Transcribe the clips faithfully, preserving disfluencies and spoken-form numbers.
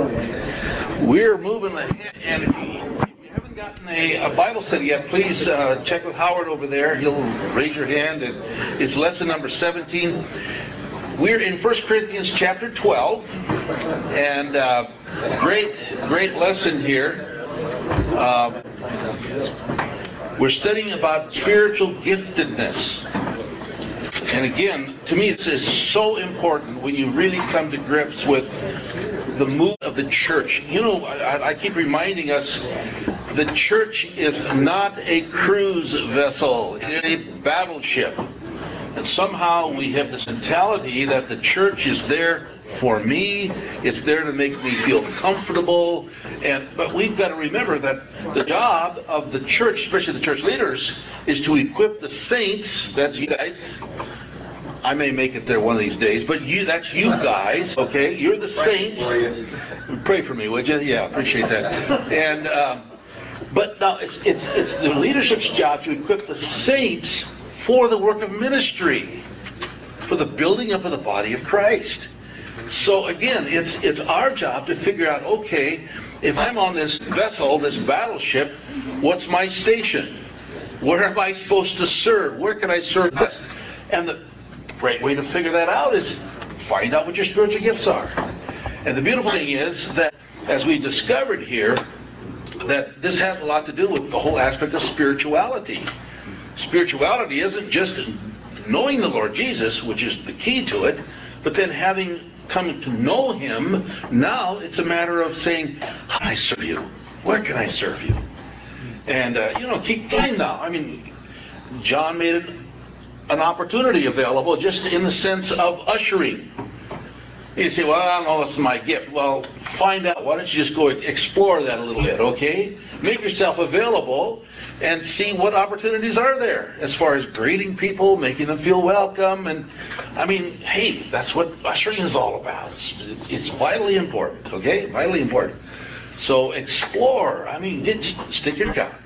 We're moving ahead, and if you, if you haven't gotten a, a Bible study yet, please uh, check with Howard over there. He'll raise your hand, and it's lesson number seventeen. We're in First Corinthians chapter twelve, and uh, great, great lesson here. Uh, we're studying about spiritual giftedness. And again, to me, it's, it's so important when you really come to grips with the mood of the church. You know, I, I keep reminding us, the church is not a cruise vessel, it's a battleship. And somehow we have this mentality that the church is there for me, it's there to make me feel comfortable. And but we've got to remember that the job of the church, especially the church leaders, is to equip the saints, that's you guys. I may make it there one of these days, but you, that's you guys, okay? You're the saints. Pray for me, would you? Yeah, appreciate that. And um, but now it's, it's, it's the leadership's job to equip the saints for the work of ministry, for the building up of the body of Christ. So again, it's it's our job to figure out, okay, if I'm on this vessel, this battleship, what's my station? Where am I supposed to serve? Where can I serve best? And the great way to figure that out is find out what your spiritual gifts are. And the beautiful thing is that, as we discovered here, that this has a lot to do with the whole aspect of spirituality. Spirituality isn't just knowing the Lord Jesus, which is the key to it, but then having come to know Him, now it's a matter of saying, how can I serve you? Where can I serve you? And, uh, you know, keep going now. I mean, John made it an opportunity available just in the sense of ushering. You say, well, I don't know, it's my gift. Well, find out. Why don't you just go explore that a little bit, okay? Make yourself available and see what opportunities are there as far as greeting people, making them feel welcome. And, I mean, hey, that's what ushering is all about. It's, it's vitally important, okay? Vitally important. So explore. I mean, just stick your gut.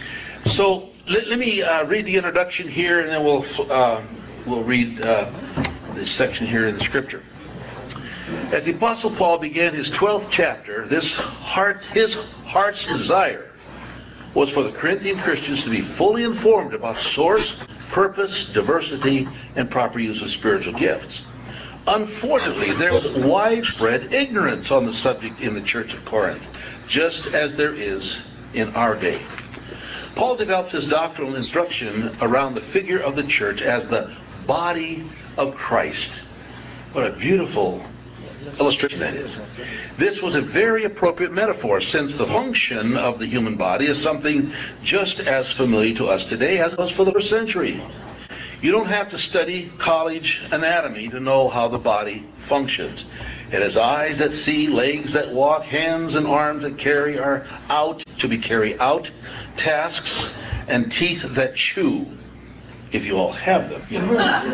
So let, let me uh, read the introduction here, and then we'll, uh, we'll read uh, this section here in the Scripture. As the Apostle Paul began his twelfth chapter, this heart, his heart's desire was for the Corinthian Christians to be fully informed about source, purpose, diversity, and proper use of spiritual gifts. Unfortunately, there was widespread ignorance on the subject in the church of Corinth, just as there is in our day. Paul develops his doctrinal instruction around the figure of the church as the body of Christ. What a beautiful illustration that is. This was a very appropriate metaphor, since the function of the human body is something just as familiar to us today as it was for the first century. You don't have to study college anatomy to know how the body functions. It has eyes that see, legs that walk, hands and arms that carry are out to be carried out tasks, and teeth that chew. If you all have them, you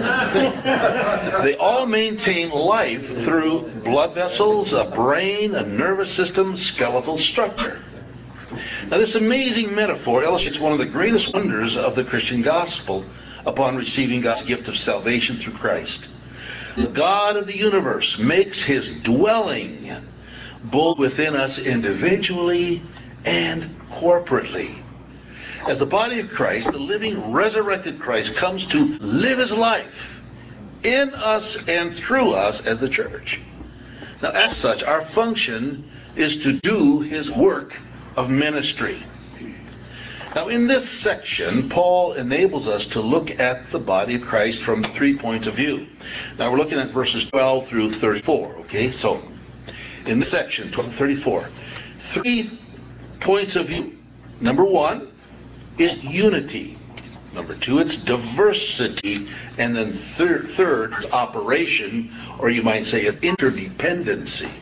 know. They all maintain life through blood vessels, a brain, a nervous system, skeletal structure. Now, this amazing metaphor illustrates one of the greatest wonders of the Christian gospel upon receiving God's gift of salvation through Christ. The God of the universe makes His dwelling both within us individually and corporately. As the body of Christ, the living, resurrected Christ comes to live His life in us and through us as the church. Now, as such, our function is to do His work of ministry. Now, in this section, Paul enables us to look at the body of Christ from three points of view. Now, we're looking at verses twelve through thirty-four, okay? So, in this section, twelve to thirty-four, three points of view. Number one, is unity. Number two, it's diversity. And then third, third is operation, or you might say it's interdependency.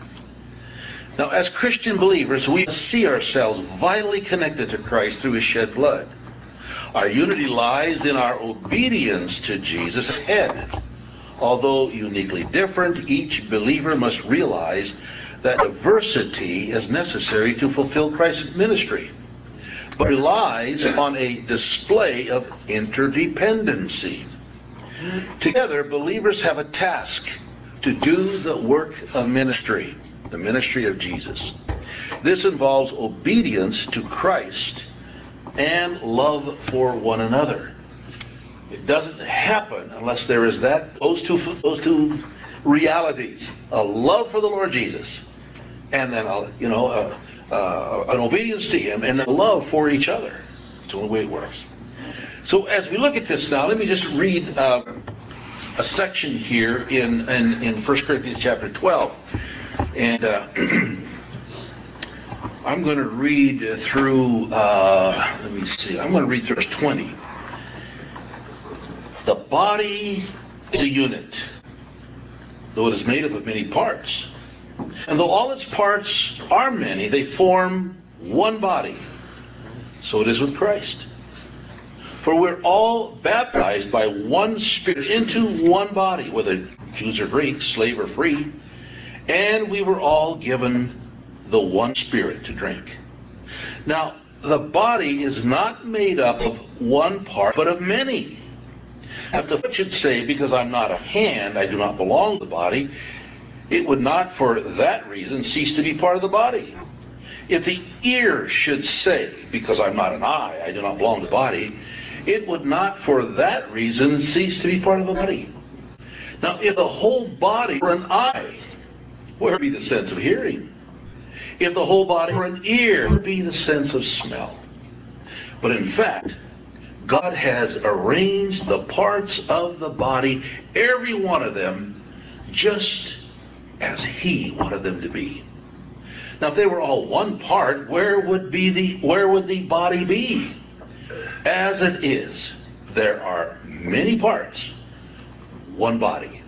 Now, as Christian believers, we see ourselves vitally connected to Christ through His shed blood. Our unity lies in our obedience to Jesus' head. Although uniquely different, each believer must realize that diversity is necessary to fulfill Christ's ministry, but relies on a display of interdependency. Together, believers have a task to do the work of ministry. the ministry of Jesus. This involves obedience to Christ and love for one another. It doesn't happen unless there is that those two those two realities: a love for the Lord Jesus, and then a, you know a, uh, an obedience to Him, and a love for each other. It's the only way it works. So as we look at this now, let me just read uh, a section here in in, in First Corinthians chapter twelve, and uh, I'm going to read through. Uh, let me see. I'm going to read through verse twenty. The body is a unit, though it is made up of many parts. And though all its parts are many, they form one body. So it is with Christ. For we're all baptized by one Spirit into one body, whether Jews or Greeks, slave or free, and we were all given the one Spirit to drink. Now, the body is not made up of one part, but of many. If the foot should say, because I'm not a hand, I do not belong to the body, it would not for that reason cease to be part of the body. If the ear should say, because I'm not an eye, I do not belong to the body, it would not for that reason cease to be part of the body. Now, if the whole body were an eye, where would be the sense of hearing? If the whole body were an ear, where would be the sense of smell? But in fact, God has arranged the parts of the body, every one of them, just as He wanted them to be. Now, if they were all one part, where would be the where would the body be? As it is, there are many parts, one body.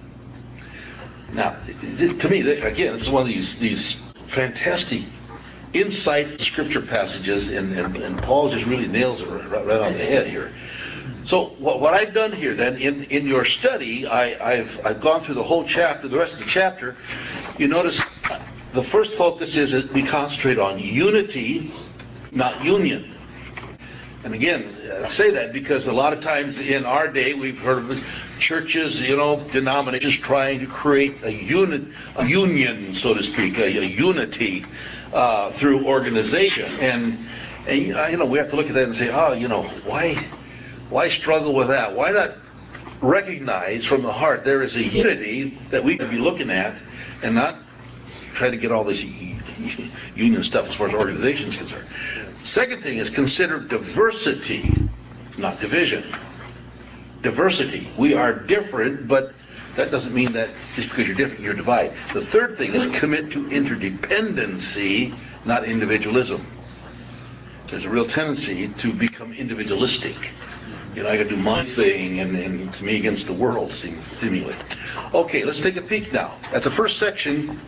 Now, to me, again, this is one of these these fantastic insight scripture passages, and, and, and Paul just really nails it right, right on the head here. So what, what I've done here then, in, in your study, I, I've, I've gone through the whole chapter, the rest of the chapter. You notice the first focus is that we concentrate on unity, not union. And again, I say that because a lot of times in our day we've heard of churches, you know, denominations trying to create a unit, a union, so to speak, a, a unity uh, through organization. And, and you know, we have to look at that and say, oh, you know, why, why struggle with that? Why not recognize from the heart there is a unity that we could be looking at, and not try to get all this union stuff as far as organization is concerned. Second thing is consider diversity, not division. Diversity. We are different, but that doesn't mean that just because you're different, you're divided. The third thing is commit to interdependency, not individualism. There's a real tendency to become individualistic. You know, I got to do my thing, and, and it's me against the world, seemingly. Okay, let's take a peek now at the first section.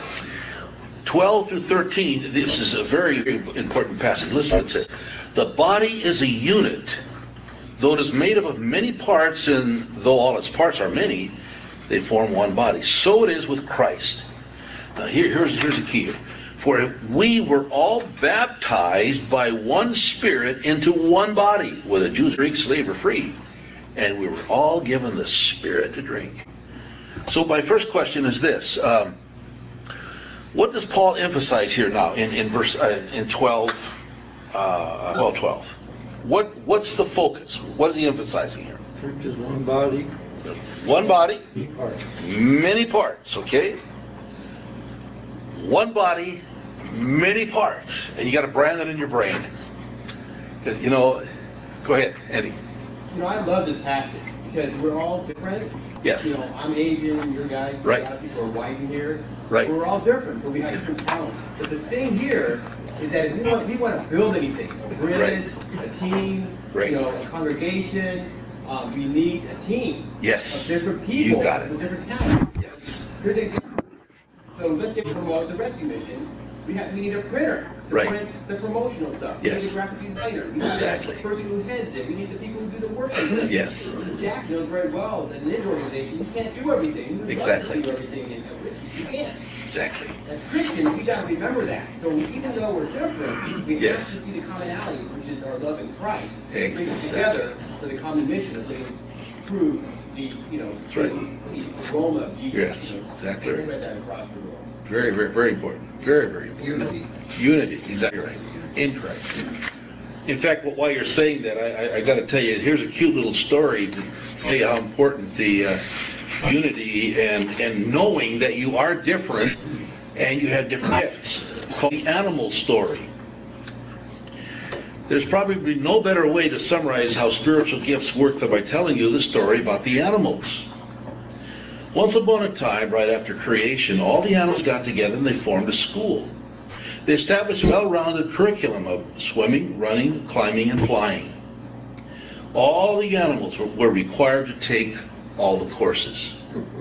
twelve through thirteen, this is a very, very important passage. Listen, it says, the body is a unit, though it is made up of many parts, and though all its parts are many, they form one body. So it is with Christ. Now here, here's, here's the key. For we were all baptized by one Spirit into one body, whether Jews, Greeks, slave, or free, and we were all given the Spirit to drink. So my first question is this. Um, What does Paul emphasize here now in, in verse uh, in twelve, uh, twelve, twelve? What what's the focus? What is he emphasizing here? Church is one body. One body, Many parts. many parts. Okay. One body, many parts, and you got to brand it in your brain. You know, go ahead, Eddie. You know, I love this passage because we're all different. Yes. You know, I'm Asian, you're guys, Right. a lot of people are white in here. Right. We're all different, but we have different talents. But the thing here is that if we want, we want to build anything, a bridge, a team, Right. you know, a congregation, um, we need a team Yes. of different people You got it. with different talents. Yes. Here's an example. So let's get promote the rescue mission. We have we need a printer to Right. print the promotional stuff. We Yes. need a graphic designer. We need Exactly. the person who heads it. We need the people who do the work. Yes. Jack knows very well that in his organization you can't do everything. You Exactly. do everything in you can't. Exactly. As Christians, we got to remember that. So even though we're different, we Yes. have to see the commonality, which is our love in Christ. Bring us Exactly. together for the common mission of living through the, you know, right. the, the aroma of Jesus. Yes, you know, exactly. and spread that across the world. Very, very, very important. Very, very important. Unity. Unity, exactly right. In Christ. In fact, while you're saying that, I, I, I got to tell you, here's a cute little story to tell you how important the uh, unity and, and knowing that you are different and you have different gifts. It's called the animal story. There's probably no better way to summarize how spiritual gifts work than by telling you the story about the animals. Once upon a time, right after creation, all the animals got together and they formed a school. They established a well-rounded curriculum of swimming, running, climbing, and flying. All the animals were, were required to take all the courses.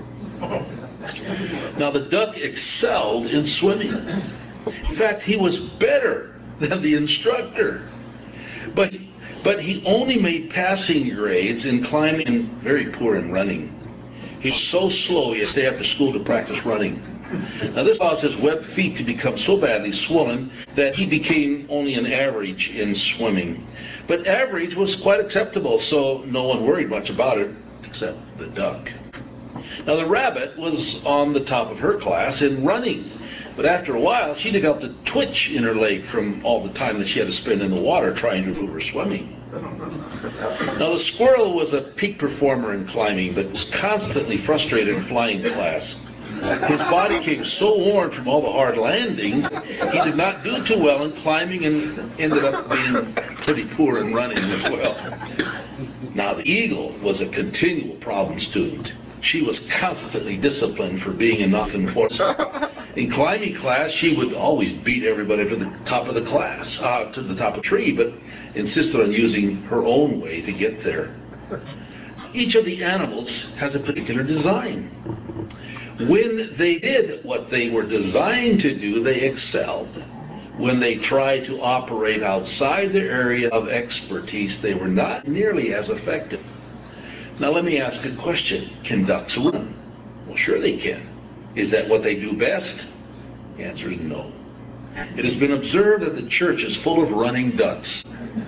Now the duck excelled in swimming. In fact, he was better than the instructor. But, but he only made passing grades in climbing and very poor in running. He's so slow he had to stay after school to practice running. Now this caused his webbed feet to become so badly swollen that he became only an average in swimming. But average was quite acceptable, so no one worried much about it, except the duck. Now the rabbit was on the top of her class in running, but after a while she developed a twitch in her leg from all the time that she had to spend in the water trying to improve her swimming. Now the squirrel was a peak performer in climbing, but was constantly frustrated in flying class. His body became so worn from all the hard landings, he did not do too well in climbing and ended up being pretty poor in running as well. Now the eagle was a continual problem student. She was constantly disciplined for being a nonconformist. In climbing class, she would always beat everybody to the top of the class, uh, to the top of the tree, but insisted on using her own way to get there. Each of the animals has a particular design. When they did what they were designed to do, they excelled. When they tried to operate outside their area of expertise, they were not nearly as effective. Now let me ask a question. Can ducks run? Well, sure they can. Is that what they do best? The answer is no. It has been observed that the church is full of running ducks.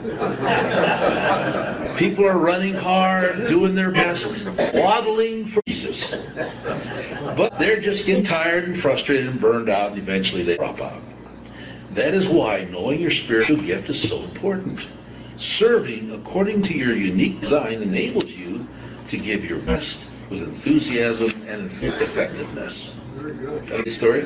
People are running hard, doing their best, waddling for Jesus. But they're just getting tired and frustrated and burned out, and eventually they drop out. That is why knowing your spiritual gift is so important. Serving according to your unique design enables you to give your best with enthusiasm and effectiveness. Got any story?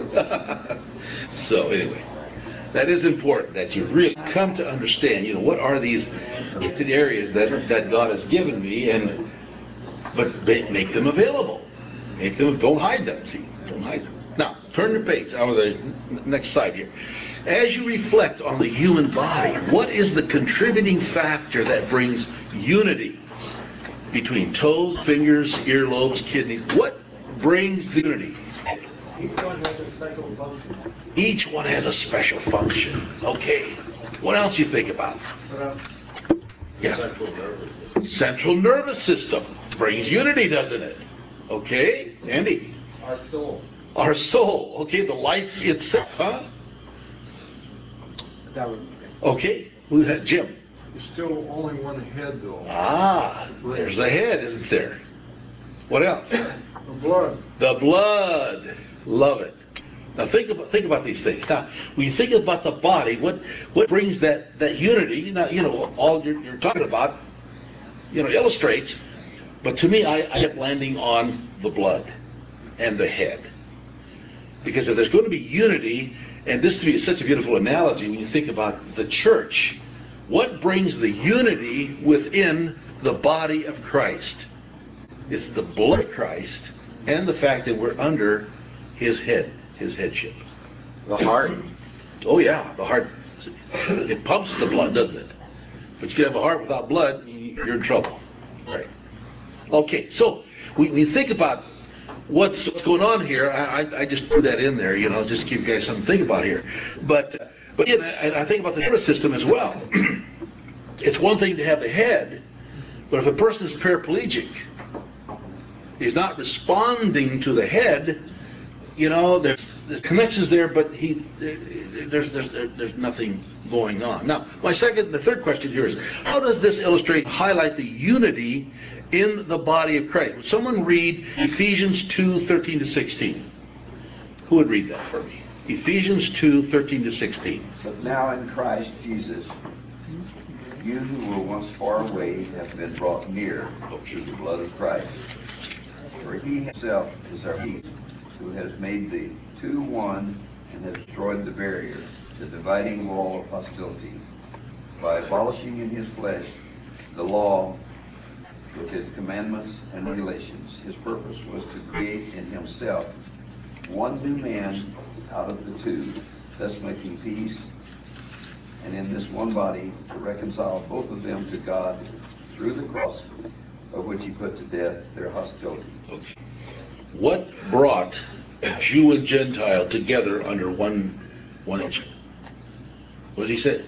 So anyway, that is important, that you really come to understand, you know, what are these gifted areas that, that God has given me, and but make them available. Make them, don't hide them, see, don't hide them. Now, turn the page, on the next slide here. As you reflect on the human body, what is the contributing factor that brings unity between toes, fingers, earlobes, kidneys? What brings the unity? Each one has a special function. Each one has a special function. Okay. What else you think about? Yes. Central nervous system. Central nervous system brings unity, doesn't it? Okay. Andy? Our soul. Our soul. Okay. The life itself, huh? That would. Okay. Who had Jim? There's still only one head, though. Ah, there's the head, isn't there? What else? The blood. The blood. Love it. Now think about think about these things. Now, when you think about the body, what what brings that that unity? Now, you know, all you're, you're talking about, you know, illustrates. But to me, I, I kept landing on the blood and the head, because if there's going to be unity, and this to me is such a beautiful analogy when you think about the church. What brings the unity within the body of Christ? It's the blood of Christ and the fact that we're under his head, his headship. The heart. Oh yeah, the heart. It pumps the blood, doesn't it? But you can have a heart without blood, you're in trouble. Right. Okay, so we, we think about what's, what's going on here. I, I, I just threw that in there, you know, just to give you guys something to think about here. But, uh, but again, I, I think about the nervous system as well. It's one thing to have the head, but if a person is paraplegic, he's not responding to the head, you know, there's, there's connections there, but he there's, there's, there's nothing going on. Now, my second, the third question here is, how does this illustrate, highlight the unity in the body of Christ? Would someone read Ephesians two, thirteen to sixteen? Who would read that for me? Ephesians two, thirteen to sixteen. But now in Christ Jesus, you who were once far away have been brought near through the blood of Christ. For he himself is our peace, who has made the two one and has destroyed the barrier, the dividing wall of hostility, by abolishing in his flesh the law with its commandments and regulations. His purpose was to create in himself one new man out of the two, thus making peace, and in this one body to reconcile both of them to God through the cross, of which he put to death their hostility. Okay. What brought Jew and Gentile together under one one nation? What did he say?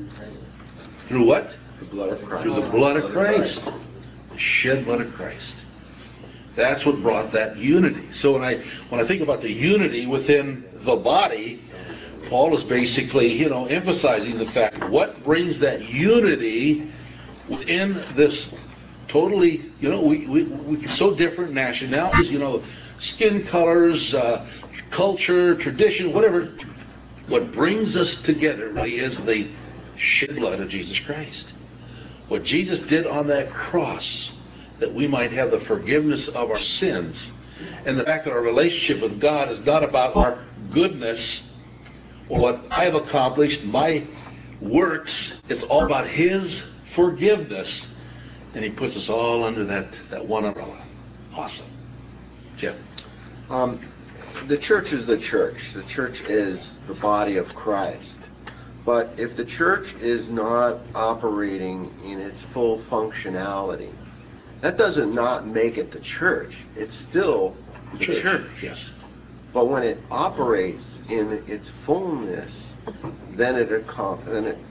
Through what? The blood of Christ. Through the blood of Christ. The shed blood of Christ. That's what brought that unity. So when I when I think about the unity within the body, Paul is basically, you know, emphasizing the fact what brings that unity within this totally, you know, we we we so different nationalities, you know, skin colors, uh, culture, tradition, whatever. What brings us together really is the shed blood of Jesus Christ. What Jesus did on that cross, that we might have the forgiveness of our sins, and the fact that our relationship with God is not about our goodness or what I have accomplished, my works. It's all about His forgiveness, and He puts us all under that, that one umbrella. Awesome. Jeff? Um, the church is the church. The church is the body of Christ. But if the church is not operating in its full functionality, that doesn't not make it the church. It's still the church. church. Yes. But when it operates in its fullness, then it accom- then it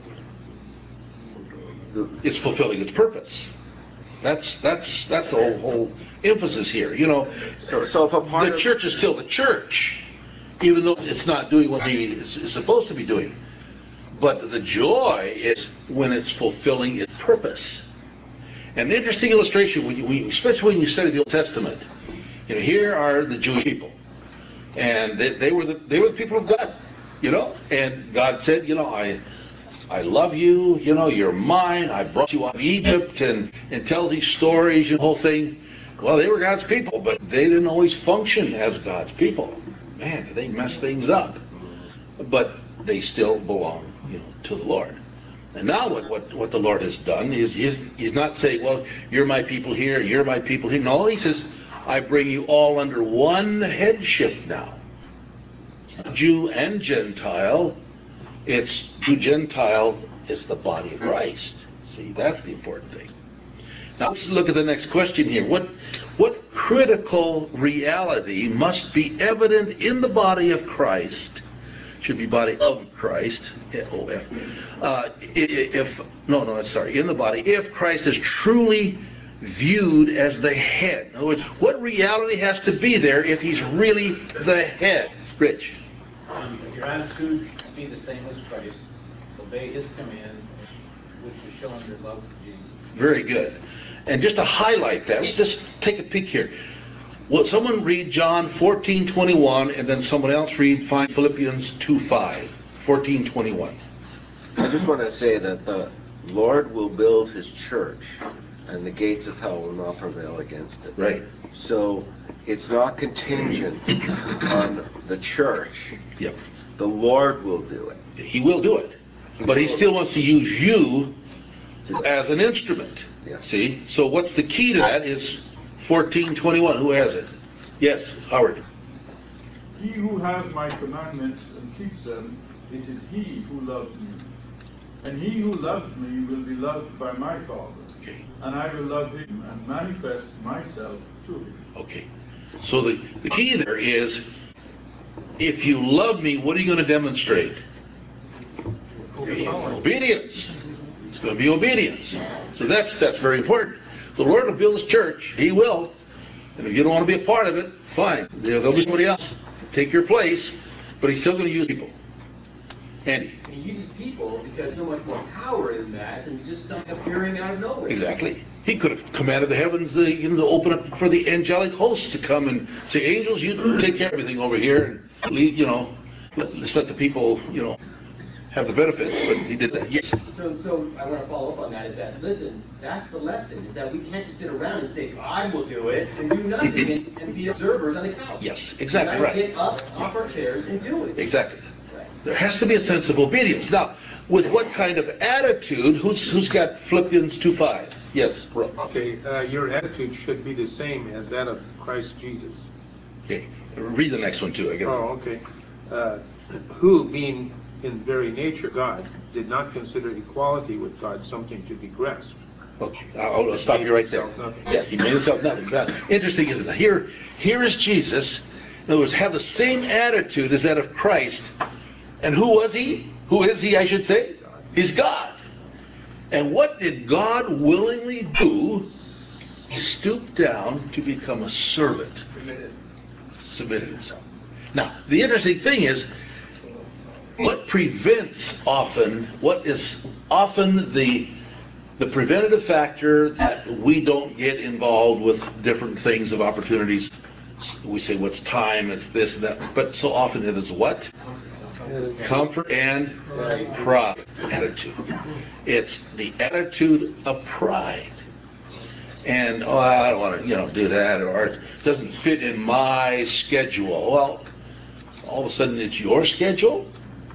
the, it's fulfilling its purpose. That's that's that's the whole, whole emphasis here. You know, so so if a part the of, church is still the church, even though it's not doing what it is, is supposed to be doing. But the joy is when it's fulfilling its purpose. And an interesting illustration, when you, when you, especially when you study the Old Testament, you know, here are the Jewish people, and they, they were the they were the people of God, you know. And God said, you know, I I love you, you know, you're mine. I brought you out of Egypt, and and tells these stories and the whole thing. Well, they were God's people, but they didn't always function as God's people. Man, they messed things up, but they still belong, you know, to the Lord. And now what, what, what the Lord has done is he's, he's not saying, well, you're my people here, you're my people here. No, He says, I bring you all under one headship now. It's not Jew and Gentile. It's Jew, Gentile, it's the body of Christ. See, that's the important thing. Now let's look at the next question here. What, what critical reality must be evident in the body of Christ, should be body of Christ, O F, uh, if, no, no, sorry, in the body, if Christ is truly viewed as the head. In other words, what reality has to be there if He's really the head? Rich? Um, your attitude be the same as Christ. Obey His commands, which is showing your love for Jesus. Very good. And just to highlight that, let's just take a peek here. Will someone read John fourteen twenty-one, and then someone else read Philippians two five, fourteen twenty-one. I just want to say that the Lord will build His church, and the gates of hell will not prevail against it. Right. So it's not contingent on the church. Yep. The Lord will do it. He will do it. But He still wants to use you as an instrument. Yes. See? So what's the key to that is fourteen twenty-one. Who has it? Yes, Howard. He who has my commandments and keeps them, it is he who loves me. And he who loves me will be loved by my Father. Okay. And I will love him and manifest myself to him. Okay. So the, the key there is, if you love me, what are you going to demonstrate? Obedience. It's going to be obedience. So that's that's very important. The Lord will build His church. He will. And if you don't want to be a part of it, fine. There'll be somebody else. Take your place. But He's still going to use people. Andy. And he uses people because so much more power in that than just something appearing out of nowhere. Exactly. He could have commanded the heavens, uh, you know, to open up for the angelic hosts to come and say, angels, you take care of everything over here, and leave, you know, let, let's let the people, you know, have the benefits. But he did that. Yes. So, so I want to follow up on that. Is that listen? That's the lesson. Is that we can't just sit around and say God will do it and do nothing and, and be observers on the couch. Yes. Exactly we right. Get up off our chairs and do it. Exactly. Right. There has to be a sense of obedience. Now, with what kind of attitude? Who's who's got Philippians two five? Yes. Bro. Okay, uh, your attitude should be the same as that of Christ Jesus. Okay. Read the next one too. I get it. Oh, okay. Uh, who, being in very nature God, did not consider equality with God something to be grasped. Okay, I'll, I'll stop you right there. Yes, he made himself nothing. But interesting, isn't it? Here, here is Jesus. In other words, have the same attitude as that of Christ. And who was he? Who is he, I should say? He's God. And what did God willingly do? He stooped down to become a servant. Submitted. Submitted himself. Now, the interesting thing is, what prevents often, what is often the the preventative factor that we don't get involved with different things of opportunities? We say, what's time, it's this, that, but so often it is what? Comfort and pride attitude. It's the attitude of pride. And, oh, I don't want to, you know, do that, or it doesn't fit in my schedule. Well, all of a sudden it's your schedule?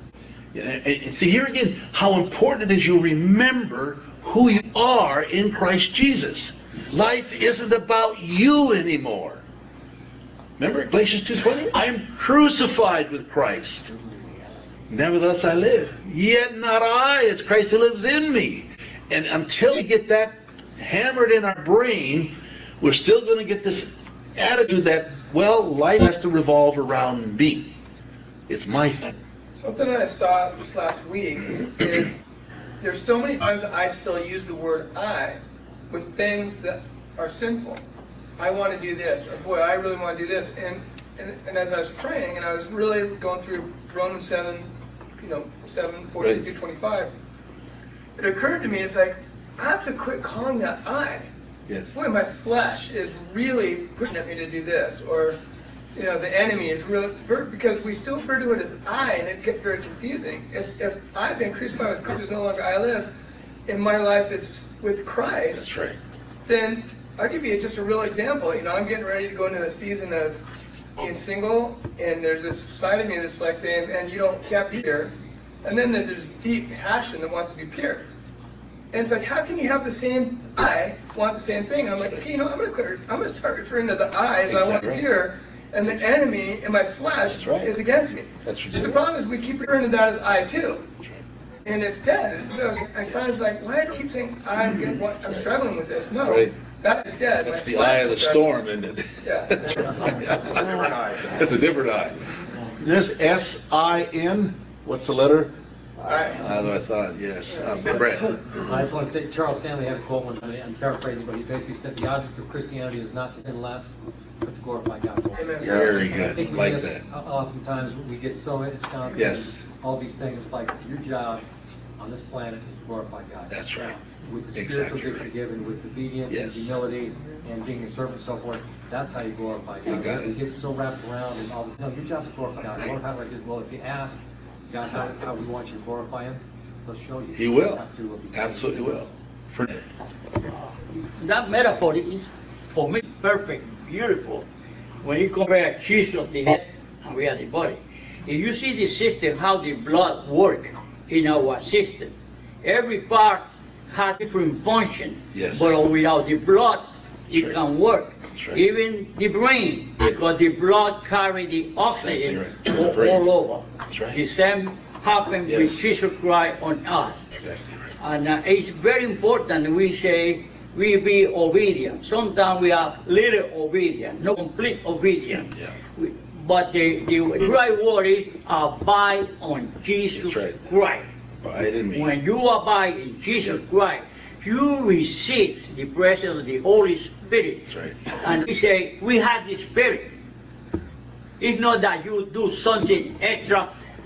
And see, here again, how important it is you remember who you are in Christ Jesus. Life isn't about you anymore. Remember Galatians two twenty? I am crucified with Christ. Nevertheless I live. Yet not I, it's Christ who lives in me. And until we get that hammered in our brain, we're still going to get this attitude that, well, life has to revolve around me. It's my thing. Something I saw this last week is there's so many times I still use the word I with things that are sinful. I want to do this, or boy, I really want to do this. And, and and as I was praying and I was really going through Romans seven, you know, seven, fourteen through twenty-five, it occurred to me, it's like, I have to quit calling that I. Yes. Boy, my flesh is really pushing at me to do this, or you know, the enemy is really, because we still refer to it as I, and it gets very confusing. If, if I've been crucified with Christ, there's no longer I live, and my life is with Christ, That's right. then I'll give you just a real example. You know, I'm getting ready to go into a season of being single, and there's this side of me that's like saying, and you don't can't be here. And then there's this deep passion that wants to be pure. And it's like, how can you have the same I want the same thing? I'm like, okay, you know, I'm going to quit. I'm going to start referring to the I as I want to hear. And the enemy in my flesh right. is against me. That's So the problem is we keep referring to that as I too. And it's dead. So I kind of like, why do I keep saying I'm, getting, what, I'm struggling with this? No, Right. that is dead. That's My the flesh eye of the is struggling. storm, isn't it? Yeah. That's right. That's a different eye. There's S I N. What's the letter? All right. That's what I thought, yes. Uh, Brett. I just want to say, Charles Stanley had a quote one time, I'm paraphrasing, but he basically said, the object of Christianity is not to sin less, but to glorify God more. Amen. Very And I good. think we Like miss, that. uh, oftentimes, we get so ensconced Yes. in all these things, it's like your job on this planet is to glorify God. That's right. With the Exactly spiritual gifts right. you're given, with obedience Yes. and humility and being a servant and so forth, that's how you glorify God. You got We it. get so wrapped around and all this, no, your job is to glorify God. Glorify God like this. Well, if you ask God how, how we want you to glorify Him, He'll show you. He will. You have to, uh, be- Absolutely will. For That metaphor is, for me, perfect, beautiful. When you compare Jesus, the head, and we are the body. If you see the system, how the blood works in our system, every part has different function. Yes. But without the blood, it right. can work. right. Even the brain, because the blood carries the oxygen Exactly right. all, Brain. all over. That's right. The same happened Yes. with Jesus Christ on us. Exactly right. And uh, it's very important we say we be obedient. Sometimes we are little obedient, not complete obedient. Yeah. We, but the, the right word is abide on Jesus That's right. Christ. Abide in me. When you abide in Jesus Christ, you receive the presence of the Holy Spirit. That's right. And we say, we have the Spirit. It's not that you do something extra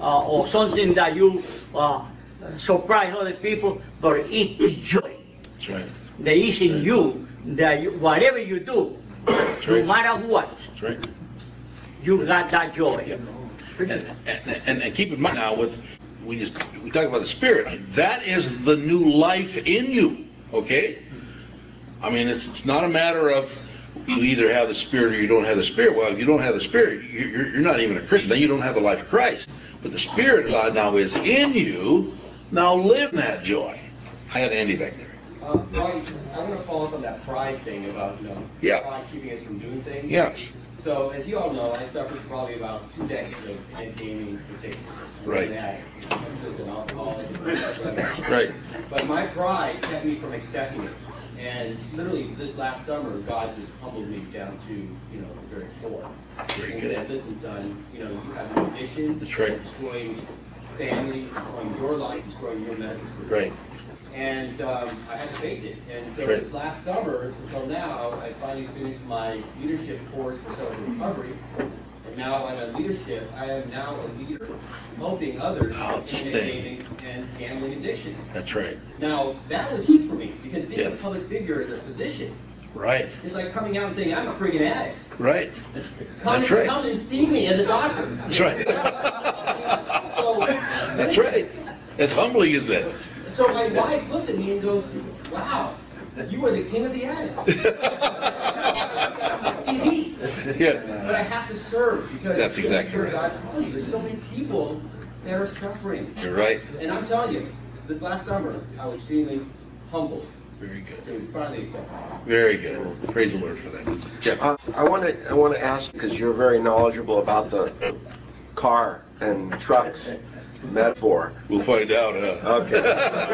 uh, or something that you uh, surprise other people, but it is joy. That's right. That is in you, that you, whatever you do, That's no right. matter what, That's right. you got that joy. And, and, and keep in mind now, with we just we talk about the Spirit. That is the new life in you. Okay. I mean, it's it's not a matter of you either have the Spirit or you don't have the Spirit. Well, if you don't have the Spirit, you're, you're not even a Christian. Then you don't have the life of Christ. But the Spirit of God now is in you. Now live in that joy. I had Andy back there. Uh, Mike, I want to follow up on that pride thing about, you know, Yeah. pride keeping us from doing things. Yeah. So, as you all know, I suffered probably about two decades of head gaming in particular. Right. An addict, you know, I was an alcoholic and drugs. Right. But my pride kept me from accepting it. And literally, this last summer, God just humbled me down to, you know, the very core. Very And good. said, listen, son, you know, you have an addiction. That's right. It's destroying family, destroying your life, destroying your medical career. Right. And um, I had to face it. And so Right. this last summer, until now, I finally finished my leadership course for self-recovery. And now I'm a leadership. I am now a leader helping others Outstanding. in gaming and gambling addiction. That's right. Now, that was huge for me because being Yes. a public figure is a position. Right. It's like coming out and saying, I'm a freaking addict. Right. Come, That's and, right. come and see me as a doctor. That's right. So, That's right. It's humbling, isn't it? So my wife looks at me and goes, wow, you are the king of the addicts. T V. Yes. But I have to serve because That's exactly right. God's calling you. There's so many people that are suffering. You're right. And I'm telling you, this last summer, I was feeling humbled Very good. to finally accept it. Very good. Praise the Lord for that. Jeff. Uh, I want to I want to ask, because you're very knowledgeable about the car and trucks metaphor. We'll find out, huh? Okay.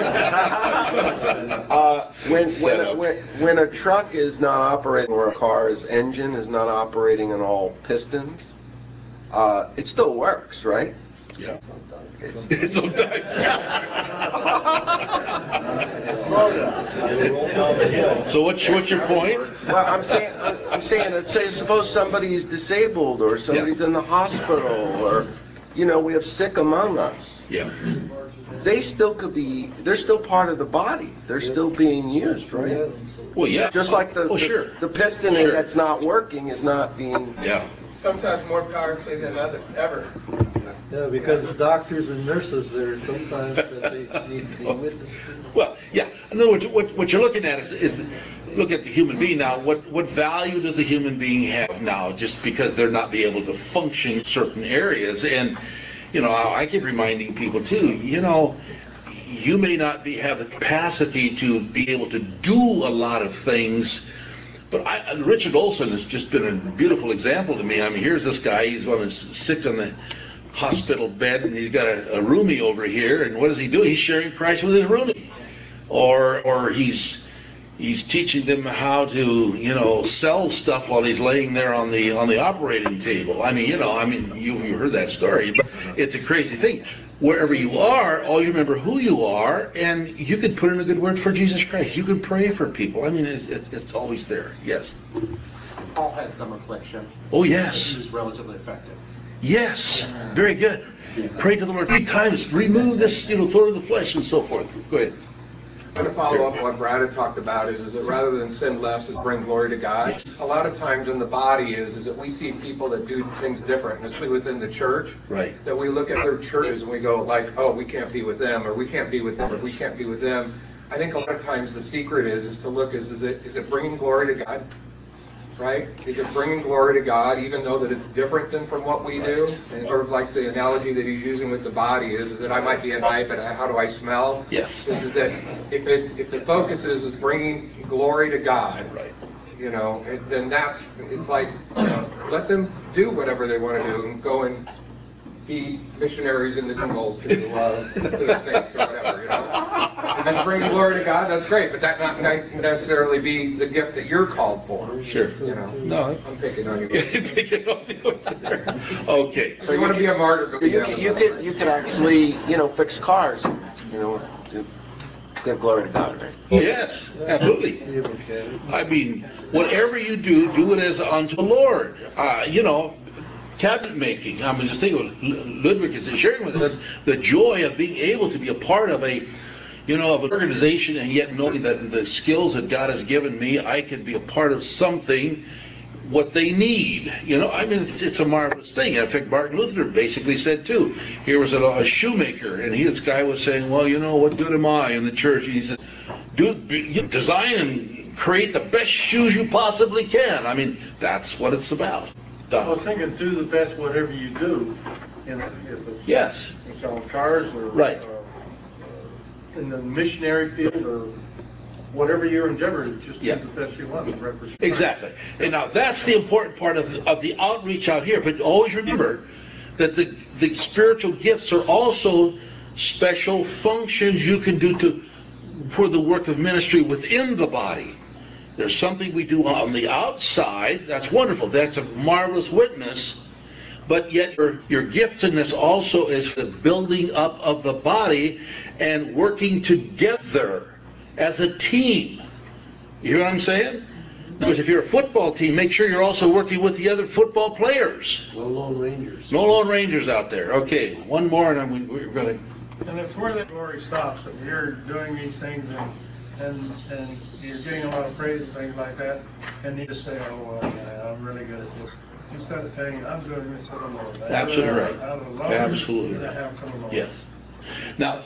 uh, when, when, a, when, when a truck is not operating, or a car's engine is not operating on all pistons, uh, it still works, right? Yeah. It's, Sometimes. So what's what's your point? Well, I'm saying, I'm saying, let's say, suppose somebody's disabled, or somebody's in the hospital, or, you know, we have sick among us. Yeah. They still could be, they're still part of the body. They're still being used, right? Well, yeah. Just like the, Oh, the, sure. the piston Sure. that's not working is not being... Yeah. Sometimes more powerfully than other, ever. Yeah, because the doctors and nurses there sometimes that they need to be witnesses. Well, yeah. In other words, what, what you're looking at is, is look at the human being now. What what value does the human being have now just because they're not be able to function in certain areas? And, you know, I keep reminding people too, you know, you may not be have the capacity to be able to do a lot of things. But I, Richard Olson has just been a beautiful example to me. I mean, here's this guy, he's one that's sick on the hospital bed, and he's got a, a roomie over here, and what does he do? He's sharing Christ with his roomie. Or or he's he's teaching them how to, you know, sell stuff while he's laying there on the on the operating table. I mean, you know, I mean, you, you heard that story, but it's a crazy thing. Wherever you are, all you remember who you are, and you can put in a good word for Jesus Christ. You can pray for people. I mean, it's, it's, it's always there. Yes. Paul had some affliction. Oh, yes. He was relatively effective. Yes. Very good. Pray to the Lord three times. Remove this, you know, thorn of the flesh and so forth. Go ahead. I'm going to follow up on what Brad had talked about is, is that rather than sin less is bring glory to God. Yes. A lot of times in the body is, is that we see people that do things different, especially within the church. Right. That we look at their churches and we go like, oh, we can't be with them, or we can't be with them, or we can't be with them. I think a lot of times the secret is, is to look, is, is it, is it bringing glory to God? Right? Is it bringing glory to God, even though that it's different than from what we do? And sort of like the analogy that he's using with the body is, is that I might be an eye, but how do I smell? Yes. Is, is that if it, if the focus is, is bringing glory to God, Right. you know, it, then that's, it's like, you know, let them do whatever they want to do and go and be missionaries in the jungle to, uh, to the snakes or whatever, you know. And then bring glory to God, that's great, but that not necessarily be the gift that you're called for. Sure. You know. No. I'm picking on you. Picking on you. Okay. So you want to be a martyr, go be You, the could- you could you could actually, you know, fix cars, you know, to give glory to God, right? Yes, absolutely. I mean, whatever you do, do it as unto the Lord. Uh, you know, cabinet making. I'm just thinking of Ludwig is sharing with us the joy of being able to be a part of a, you know, of an organization, and yet knowing that the skills that God has given me, I can be a part of something, what they need. You know, I mean, it's, it's a marvelous thing. In fact, Martin Luther basically said too, here was a, a shoemaker, and he, this guy was saying, well, you know, what good am I in the church? And he said, do, you design and create the best shoes you possibly can. I mean, that's what it's about. I was thinking, do the best whatever you do, you know, if it's yes. selling cars or right. uh, in the missionary field or whatever your endeavor is, just yeah. do the best you want and represent. Exactly. And now that's the important part of, of the outreach out here. But always remember that the, the spiritual gifts are also special functions you can do to for the work of ministry within the body. There's something we do on the outside, that's wonderful, that's a marvelous witness, but yet your, your giftedness also is the building up of the body and working together as a team. You hear what I'm saying? Because if you're a football team, make sure you're also working with the other football players. No Lone Rangers. No Lone Rangers out there. Okay, one more and then we, we're going to... And if where the glory stops, if you're doing these things and And, and you're getting a lot of praise and things like that, and you just say, oh, well, yeah, I'm really good at this. Instead of saying, I'm doing this for the Lord. Absolutely right. Absolutely right. Have from the Lord. Yes. Now,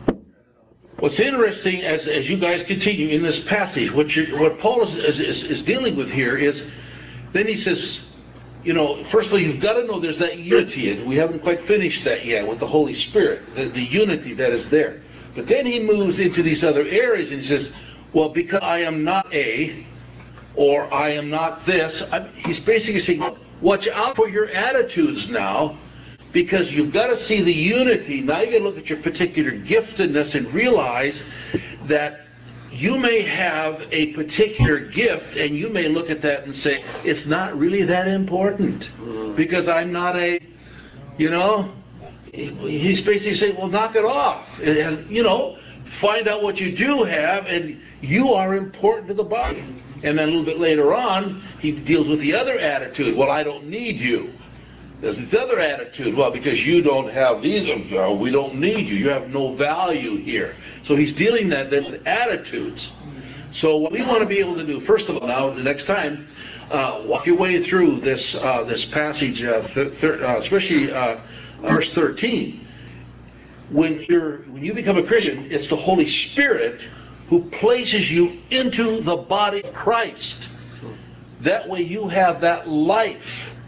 what's interesting as, as you guys continue in this passage, what, you, what Paul is, is, is dealing with here is, then he says, you know, first of all, you've got to know there's that unity, and we haven't quite finished that yet with the Holy Spirit, the, the unity that is there. But then he moves into these other areas and he says, well, because I am not A, or I am not this, I'm, he's basically saying, watch out for your attitudes now, because you've got to see the unity. Now you got to look at your particular giftedness and realize that you may have a particular gift, and you may look at that and say, it's not really that important, because I'm not a, you know, he's basically saying, well, knock it off. And, and, you know, find out what you do have, and you are important to the body. And then a little bit later on, he deals with the other attitude. Well, I don't need you. There's this other attitude. Well, because you don't have these, uh, we don't need you. You have no value here. So he's dealing that then with attitudes. So what we want to be able to do, first of all, now, the next time, uh, walk your way through this uh, this passage, uh, th th uh, especially uh, verse thirteen. When you're when you become a Christian, it's the Holy Spirit who places you into the body of Christ. That way you have that life.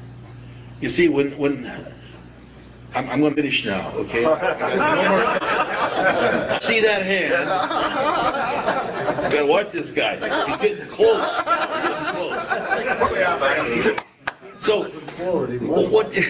You see, when when I'm, I'm going to finish now, okay? No more. See that hand? You gotta watch this guy. He's getting close. He's getting close. So, what? I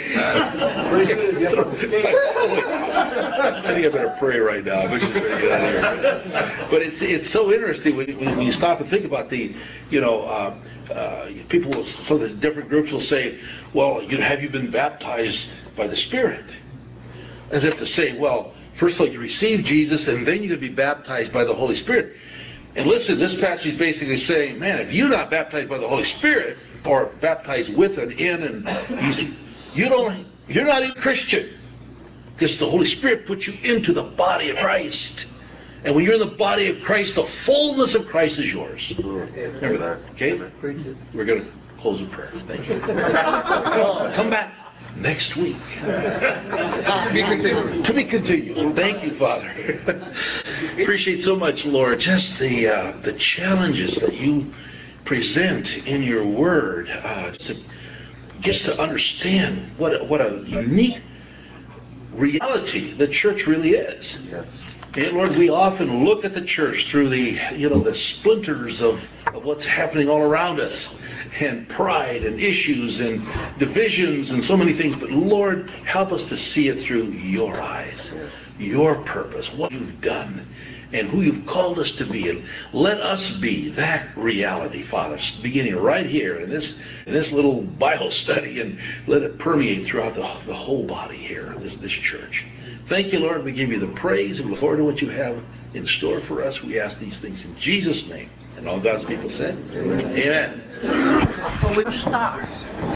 think I better pray right now. I better get out of here. But it's it's so interesting when, when you stop and think about the, you know, uh, uh, people will, so the different groups will say, well, you know, have you been baptized by the Spirit? As if to say, well, first of all, you receive Jesus, and then you're going to be baptized by the Holy Spirit. And listen, this passage is basically saying, man, if you're not baptized by the Holy Spirit, or baptized with and in, and you, you don't, you're not a Christian, because the Holy Spirit puts you into the body of Christ. And when you're in the body of Christ, the fullness of Christ is yours. Remember that, okay? We're going to close in prayer. Thank you. Come back next week. To be continued. To be continued. Thank you, Father. Appreciate so much, Lord, just the uh, the challenges that you present in your Word, uh, to just to understand what a, what a unique reality the church really is. Yes. And Lord, we often look at the church through the, you know, the splinters of, of what's happening all around us, and pride and issues and divisions and so many things. But Lord, help us to see it through your eyes, yes. Your purpose, what you've done, and who you've called us to be. And let us be that reality, Father, beginning right here in this in this little Bible study, and let it permeate throughout the, the whole body here, this, this church. Thank you, Lord. We give you the praise and look forward to what you have in store for us. We ask these things in Jesus' name. And all God's people said, Amen. Amen. Stop.